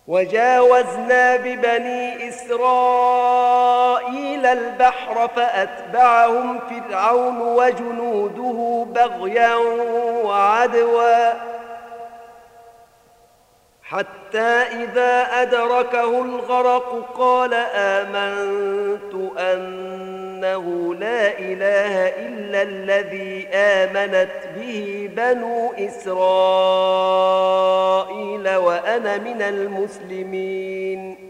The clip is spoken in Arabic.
وجاوزنا ببني إسرائيل البحر فأتبعهم فرعون وجنوده بغيا وعدوا حتى إذا أدركه الغرق قال آمنت أنه لا إله إلا الذي آمنت به بنو إسرائيل وأنا من المسلمين